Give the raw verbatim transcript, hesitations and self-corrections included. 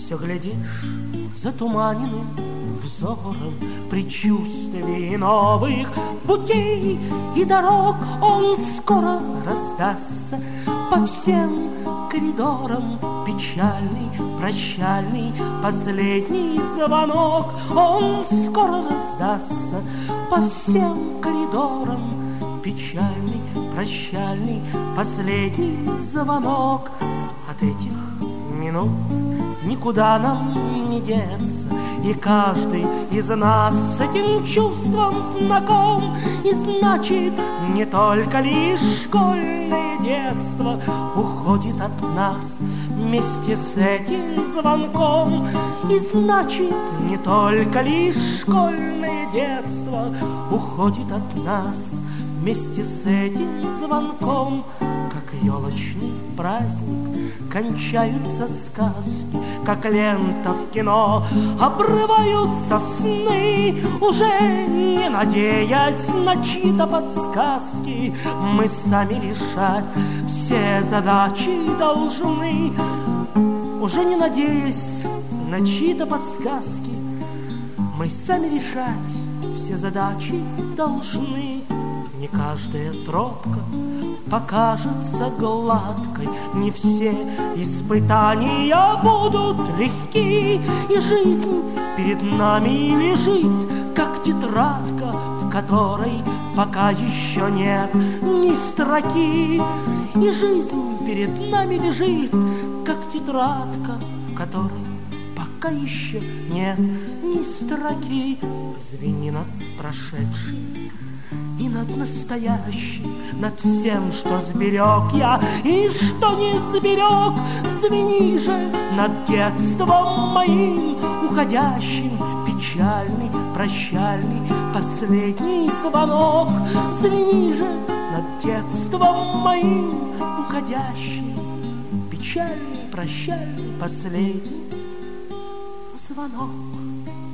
Все глядишь затуманенным взором предчувствий новых путей и дорог. Он скоро раздастся по всем коридорам. Печальный, прощальный, последний звонок. Он скоро раздастся по всем коридорам. Печальный, прощальный, последний звонок. От этих минут никуда нам не деться, и каждый из нас с этим чувством знаком. И значит, не только лишь школьное детство уходит от нас вместе с этим звонком. И значит, не только лишь школьное детство уходит от нас вместе с этим звонком. Как елочный праздник кончаются сказки, как лента в кино обрываются сны. Уже не надеясь на чьи-то подсказки, мы сами решать все задачи должны. Уже не надеясь на чьи-то подсказки, мы сами решать все задачи должны. Не каждая тропка покажется гладкой, не все испытания будут легки. И жизнь перед нами лежит, как тетрадка, в которой пока еще нет ни строки. И жизнь перед нами лежит, как тетрадка, в которой пока еще нет ни строки. Звени над прошедшим и над настоящим, над всем, что сберег я и что не сберег. Звени же над детством моим уходящим, печальный, прощальный, последний звонок. Звени же над детством моим уходящим, печальный, прощальный, последний звонок.